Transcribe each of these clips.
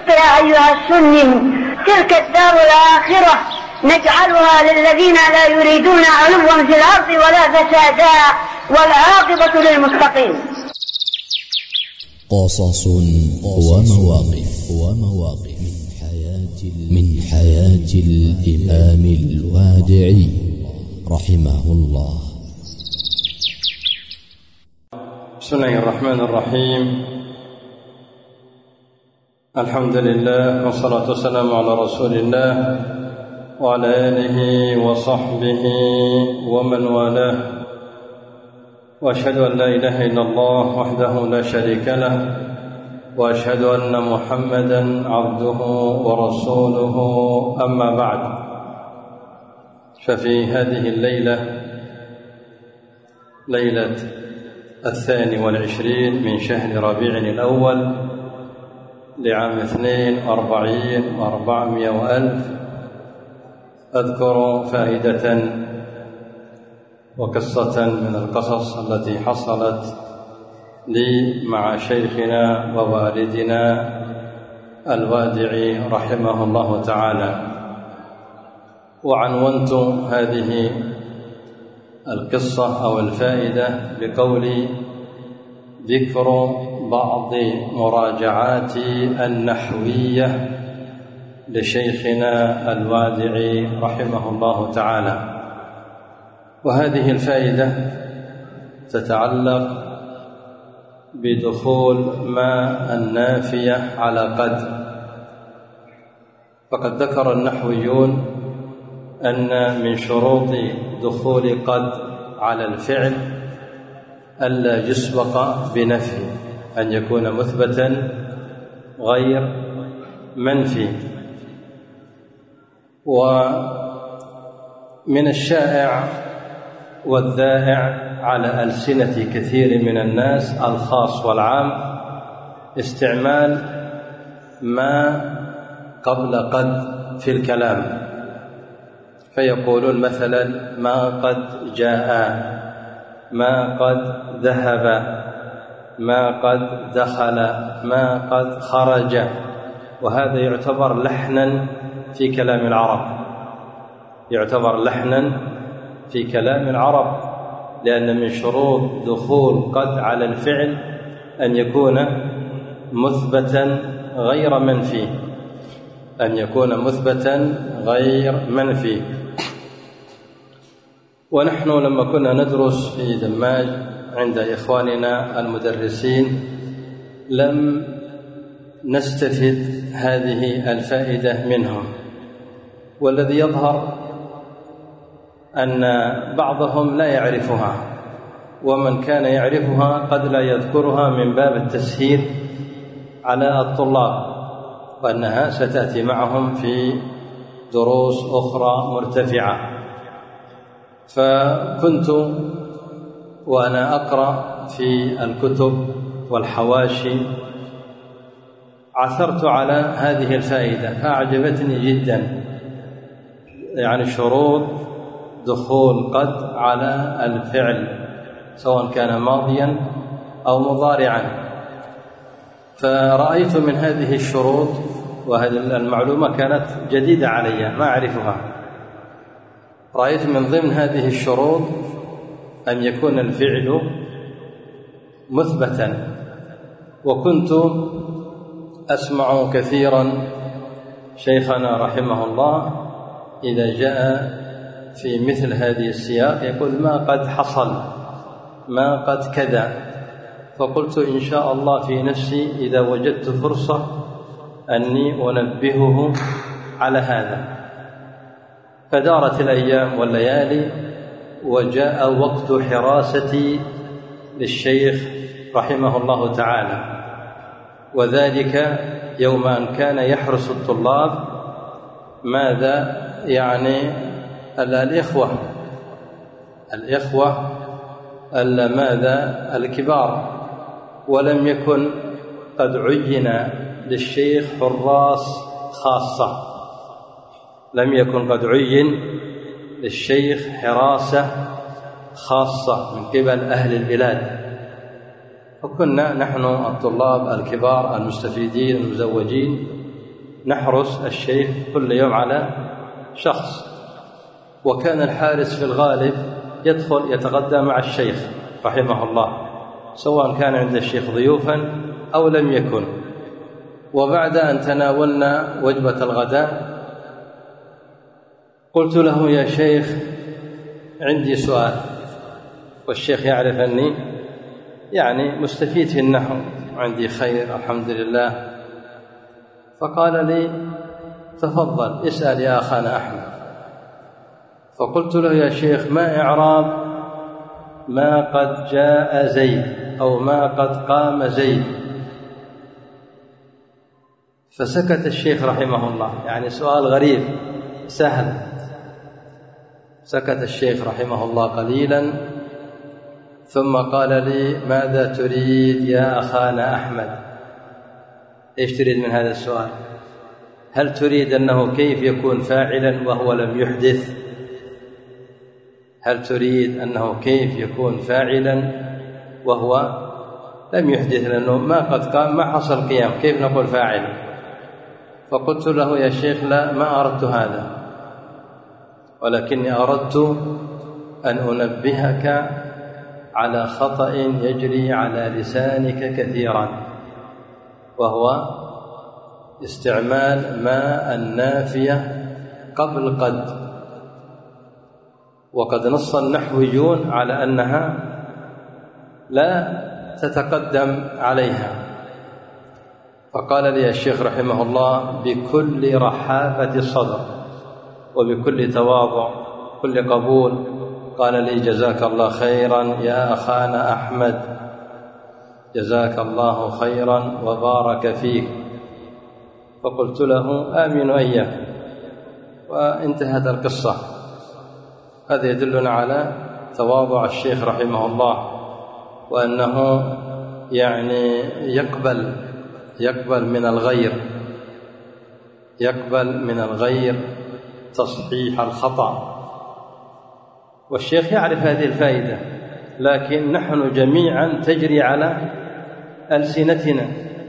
يا أيها السني تلك الدار الآخرة نجعلها للذين لا يريدون علوا في الأرض ولا فسادا والعاقبة للمتقين. قصص ومواقف من حياة الإمام الوادعي رحمه الله. بسم الله الرحمن الرحيم. الحمد لله والصلاة والسلام على رسول الله وعلى آله وصحبه ومن والاه، وأشهد أن لا إله إلا الله وحده لا شريك له، وأشهد أن محمدا عبده ورسوله. أما بعد، ففي هذه الليلة، ليلة 22 من شهر ربيع الأول لعام 42 و400 وألف، أذكر فائدة وقصة من القصص التي حصلت لي مع شيخنا ووالدنا الوادعي رحمه الله تعالى. وعنونت هذه القصة أو الفائدة بقولي: ذكر بعض مراجعاتي النحوية لشيخنا الوادعي رحمه الله تعالى. وهذه الفائدة تتعلق بدخول ما النافية على قد. فقد ذكر النحويون أن من شروط دخول قد على الفعل ألا يسبق بنفي، أن يكون مثبتا غير منفي. ومن الشائع والذائع على ألسنة كثير من الناس الخاص والعام استعمال ما قبل قد في الكلام، فيقولون مثلا: ما قد جاء، ما قد ذهب، ما قد دخل، ما قد خرج. وهذا يعتبر لحنا في كلام العرب، يعتبر لحنا في كلام العرب، لأن من شروط دخول قد على الفعل أن يكون مثبتا غير منفي، أن يكون مثبتا غير منفي. ونحن لما كنا ندرس في دماج عند إخواننا المدرسين لم نستفد هذه الفائدة منهم، والذي يظهر أن بعضهم لا يعرفها، ومن كان يعرفها قد لا يذكرها من باب التسهيل على الطلاب، وأنها ستأتي معهم في دروس أخرى مرتفعة. فكنت وأنا أقرأ في الكتب والحواشي عثرت على هذه الفائدة فأعجبتني جدا، يعني شروط دخول قد على الفعل سواء كان ماضيا أو مضارعا. فرأيت من هذه الشروط، وهذه المعلومة كانت جديدة علي ما أعرفها، رأيت من ضمن هذه الشروط أن يكون الفعل مثبتا. وكنت أسمع كثيرا شيخنا رحمه الله إذا جاء في مثل هذه السياق يقول: ما قد حصل، ما قد كذا. فقلت إن شاء الله في نفسي إذا وجدت فرصة أني أنبهه على هذا. فدارت الأيام والليالي، وجاء وقت حراستي للشيخ رحمه الله تعالى، وذلك يوم أن كان يحرس الطلاب. ماذا يعني؟ الإخوة ماذا؟ الكبار. ولم يكن قد عين للشيخ حراس خاصة، لم يكن قد عين للشيخ حراسة خاصة من قبل أهل البلاد. وكنا نحن الطلاب الكبار المستفيدين المزوجين نحرس الشيخ كل يوم على شخص، وكان الحارس في الغالب يدخل يتغدى مع الشيخ رحمه الله، سواء كان عند الشيخ ضيوفا أو لم يكن. وبعد أن تناولنا وجبة الغداء قلت له: يا شيخ عندي سؤال، والشيخ يعرف أني مستفيد في النحو، عندي خير الحمد لله. فقال لي: تفضل اسأل يا أخانا أحمد. فقلت له: يا شيخ ما إعراب ما قد جاء زيد أو ما قد قام زيد؟ فسكت الشيخ رحمه الله، سؤال غريب سهل. سكت الشيخ رحمه الله قليلا ثم قال لي: ماذا تريد يا أخانا أحمد؟ إيش تريد من هذا السؤال؟ هل تريد أنه كيف يكون فاعلا وهو لم يحدث؟ هل تريد أنه كيف يكون فاعلا وهو لم يحدث؟ لأنه ما قد قام، ما حصل قيام، كيف نقول فاعل؟ فقلت له: يا شيخ لا، ما أردت هذا، ولكني أردت أن أنبهك على خطأ يجري على لسانك كثيرا، وهو استعمال ما النافية قبل قد، وقد نص النحويون على أنها لا تتقدم عليها. فقال لي الشيخ رحمه الله بكل رحابة الصدر وبكل تواضع كل قبول، قال لي: جزاك الله خيرا يا أخانا أحمد، جزاك الله خيرا وبارك فيك. فقلت له: آمين وإياك. وانتهت القصة. هذا يدلنا على تواضع الشيخ رحمه الله، وأنه يقبل من الغير تصحيح الخطأ. والشيخ يعرف هذه الفائدة، لكن نحن جميعا تجري على ألسنتنا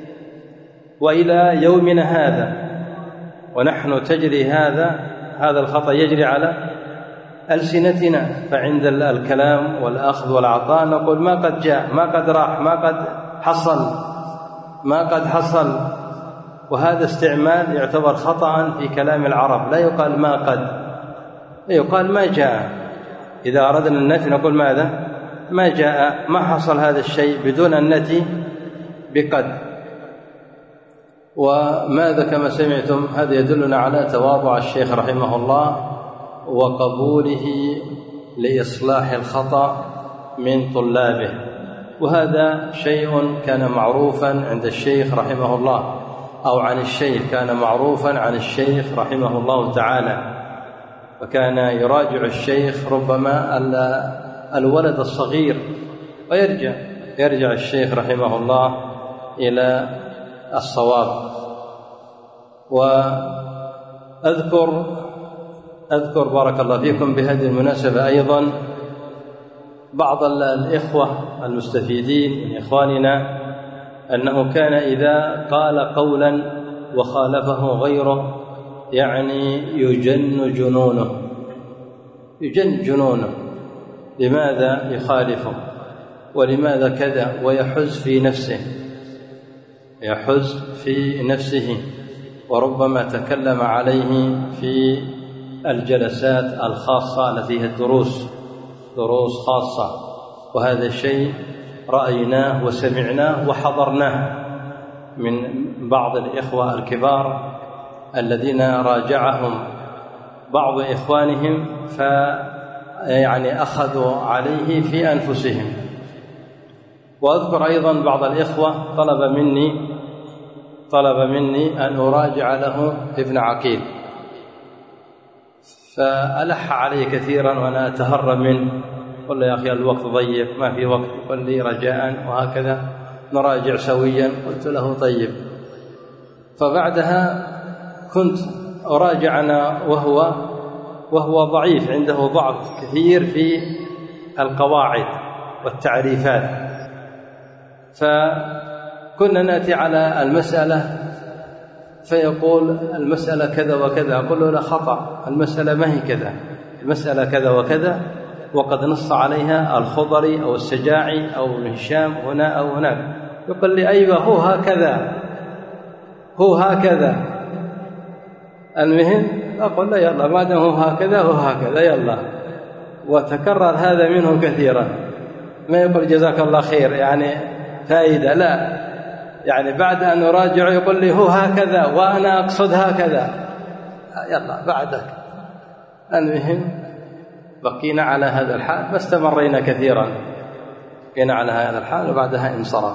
وإلى يومنا هذا، ونحن تجري هذا الخطأ يجري على ألسنتنا. فعند الكلام والأخذ والعطاء نقول: ما قد جاء، ما قد راح، ما قد حصل. وهذا استعمال يعتبر خطأ في كلام العرب. لا يقال ما قد، يقال ما جاء. إذا أردنا النفي نقول ماذا؟ ما جاء، ما حصل هذا الشيء، بدون أن نأتي بقد. وماذا كما سمعتم هذا يدلنا على تواضع الشيخ رحمه الله وقبوله لإصلاح الخطأ من طلابه. وهذا شيء كان معروفا عند الشيخ رحمه الله، أو عن الشيخ، كان معروفا عن الشيخ رحمه الله تعالى. وكان يراجع الشيخ ربما الولد الصغير ويرجع الشيخ رحمه الله إلى الصواب. وأذكر بارك الله فيكم بهذه المناسبة أيضا بعض الإخوة المستفيدين من إخواننا أنه كان إذا قال قولا وخالفه غيره يجن جنونه، لماذا يخالفه ولماذا كذا، ويحز في نفسه، وربما تكلم عليه في الجلسات الخاصة التي هي دروس خاصة. وهذا الشيء رأيناه وسمعناه وحضرناه من بعض الإخوة الكبار الذين راجعهم بعض إخوانهم أخذوا عليه في أنفسهم. وأذكر أيضا بعض الإخوة طلب مني أن أراجع له ابن عقيل، فألح علي كثيرا وأنا أتهرب منه، قل له: يا أخي الوقت ضيق، ما في وقت. قل لي: رجاء، وهكذا نراجع سويا. قلت له: طيب. فبعدها كنت أراجعنا وهو ضعيف، عنده ضعف كثير في القواعد والتعريفات. فكنا نأتي على المسألة فيقول المسألة كذا وكذا، أقول له لا، خطأ، المسألة ما هي كذا، المسألة كذا وكذا، وقد نص عليها الخضري أو السجاعي أو ابن هشام هنا أو هناك. يقول لي أيوة هو هكذا، هو هكذا. المهم أقول له يلا، ما دام هو هكذا هو هكذا، يلا. وتكرر هذا منه كثيرا، ما يقول جزاك الله خير يعني فائدة، لا، يعني بعد أن أراجع يقول لي هو هكذا وأنا أقصد هكذا، يلا بعدك. المهم بقينا على هذا الحال، ما استمرينا كثيرا، بقينا على هذا الحال، وبعدها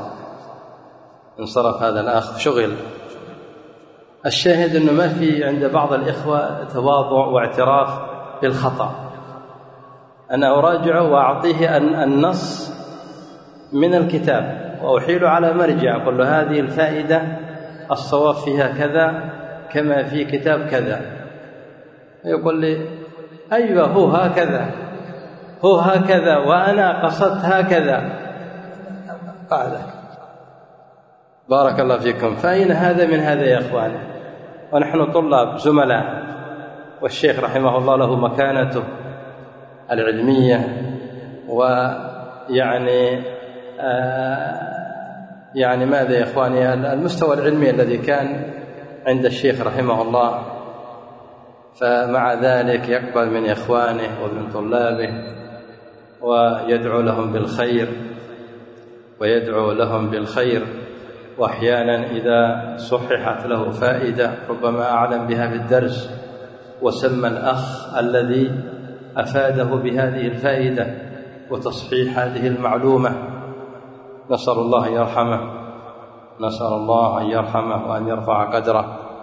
انصرف هذا الأخ شغل. الشاهد أنه ما في عند بعض الإخوة تواضع واعتراف بالخطأ. أنا أراجع وأعطيه النص من الكتاب وأحيل على مرجع، أقول له هذه الفائدة الصواب فيها كذا كما في كتاب كذا. يقول لي أيوة هو هكذا، هو هكذا وأنا قصدت هكذا. بعدك بارك الله فيكم. فأين هذا من هذا يا أخواني؟ ونحن طلاب زملاء، والشيخ رحمه الله له مكانته العلمية، ويعني يعني ماذا يا إخواني، المستوى العلمي الذي كان عند الشيخ رحمه الله، فمع ذلك يقبل من إخوانه ومن طلابه ويدعو لهم بالخير، وأحيانا إذا صححت له فائدة ربما أعلم بها في الدرس وسمى الأخ الذي أفاده بهذه الفائدة وتصحيح هذه المعلومة. نسأل الله أن يرحمه وأن يرفع قدره.